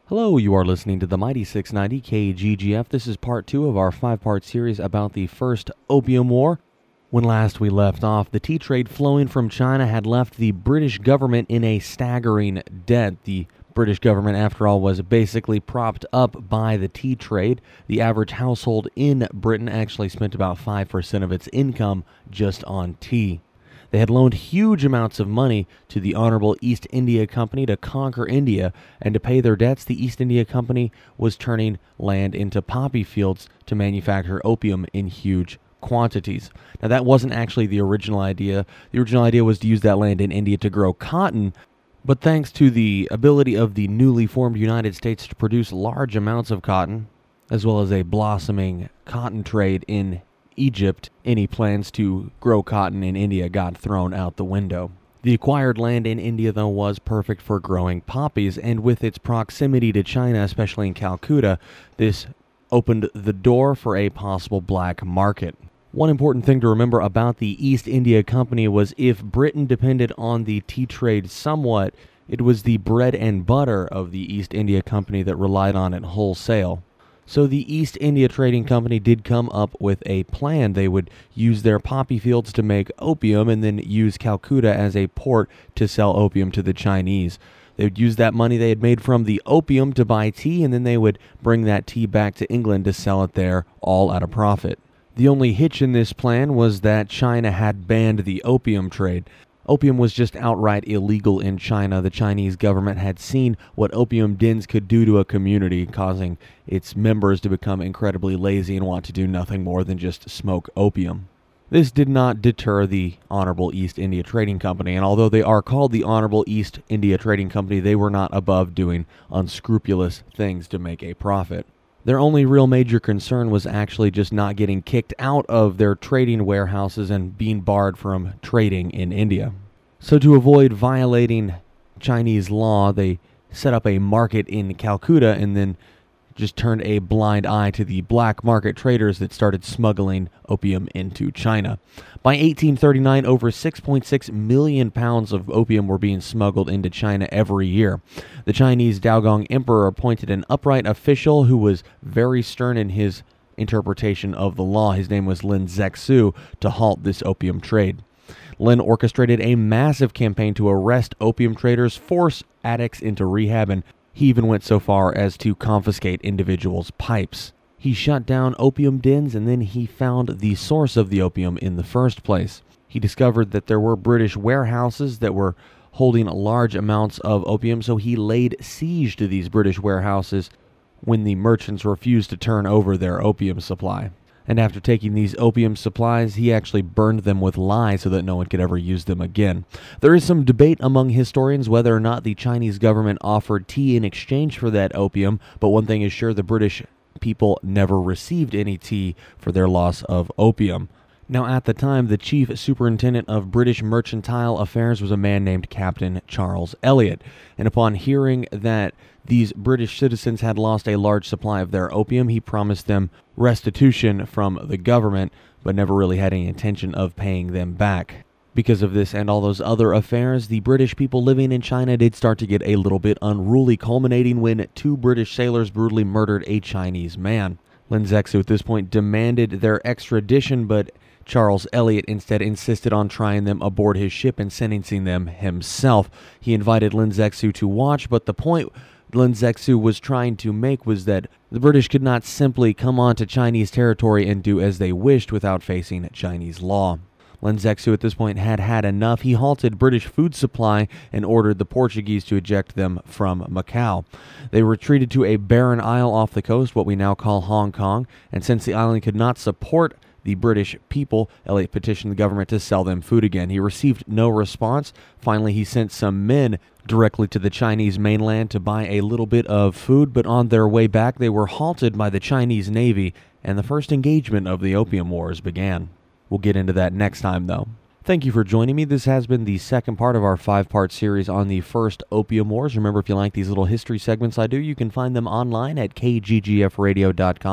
Hello, you are listening to the Mighty 690 KGGF. This is part 2 of our 5-part series about the First Opium War. When last we left off, the tea trade flowing from China had left the British government in a staggering debt. The British government, after all, was basically propped up by the tea trade. The average household in Britain actually spent about 5% of its income just on tea. They had loaned huge amounts of money to the Honorable East India Company to conquer India, and to pay their debts, the East India Company was turning land into poppy fields to manufacture opium in huge quantities. Now, that wasn't actually the original idea. The original idea was to use that land in India to grow cotton, but thanks to the ability of the newly formed United States to produce large amounts of cotton, as well as a blossoming cotton trade in Egypt, any plans to grow cotton in India got thrown out the window. The acquired land in India, though, was perfect for growing poppies, and with its proximity to China, especially in Calcutta, this opened the door for a possible black market. One important thing to remember about the East India Company was if Britain depended on the tea trade somewhat, it was the bread and butter of the East India Company that relied on it wholesale. So the East India Trading Company did come up with a plan. They would use their poppy fields to make opium and then use Calcutta as a port to sell opium to the Chinese. They would use that money they had made from the opium to buy tea, and then they would bring that tea back to England to sell it there, all at a profit. The only hitch in this plan was that China had banned the opium trade. Opium was just outright illegal in China. The Chinese government had seen what opium dens could do to a community, causing its members to become incredibly lazy and want to do nothing more than just smoke opium. This did not deter the Honorable East India Trading Company, and although they are called the Honorable East India Trading Company, they were not above doing unscrupulous things to make a profit. Their only real major concern was actually just not getting kicked out of their trading warehouses and being barred from trading in India. So to avoid violating Chinese law, they set up a market in Calcutta and then just turned a blind eye to the black market traders that started smuggling opium into China. By 1839, over 6.6 million pounds of opium were being smuggled into China every year. The Chinese Daogong Emperor appointed an upright official who was very stern in his interpretation of the law. His name was Lin Zexu, to halt this opium trade. Lin orchestrated a massive campaign to arrest opium traders, force addicts into rehab, and he even went so far as to confiscate individuals' pipes. He shut down opium dens, and then he found the source of the opium in the first place. He discovered that there were British warehouses that were holding large amounts of opium, so he laid siege to these British warehouses when the merchants refused to turn over their opium supply. And after taking these opium supplies, he actually burned them with lye so that no one could ever use them again. There is some debate among historians whether or not the Chinese government offered tea in exchange for that opium, but one thing is sure, the British people never received any tea for their loss of opium. Now, at the time, the chief superintendent of British mercantile affairs was a man named Captain Charles Elliot, and upon hearing that these British citizens had lost a large supply of their opium, he promised them restitution from the government, but never really had any intention of paying them back. Because of this and all those other affairs, the British people living in China did start to get a little bit unruly, culminating when 2 British sailors brutally murdered a Chinese man. Lin Zexu at this point demanded their extradition, but Charles Elliot instead insisted on trying them aboard his ship and sentencing them himself. He invited Lin Zexu to watch, but the point Lin Zexu was trying to make was that the British could not simply come onto Chinese territory and do as they wished without facing Chinese law. Lin Zexu at this point had had enough. He halted British food supply and ordered the Portuguese to eject them from Macau. They retreated to a barren isle off the coast, what we now call Hong Kong, and since the island could not support the British people, Elliot petitioned the government to sell them food again. He received no response. Finally, he sent some men directly to the Chinese mainland to buy a little bit of food, but on their way back, they were halted by the Chinese Navy, and the first engagement of the Opium Wars began. We'll get into that next time, though. Thank you for joining me. This has been the second part of our 5-part series on the First Opium Wars. Remember, if you like these little history segments I do, you can find them online at kggfradio.com.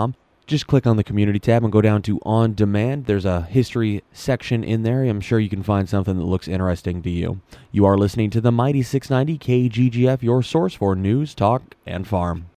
Just click on the community tab and go down to On Demand. There's a history section in there. I'm sure you can find something that looks interesting to you. You are listening to the Mighty 690 KGGF, your source for news, talk, and farm.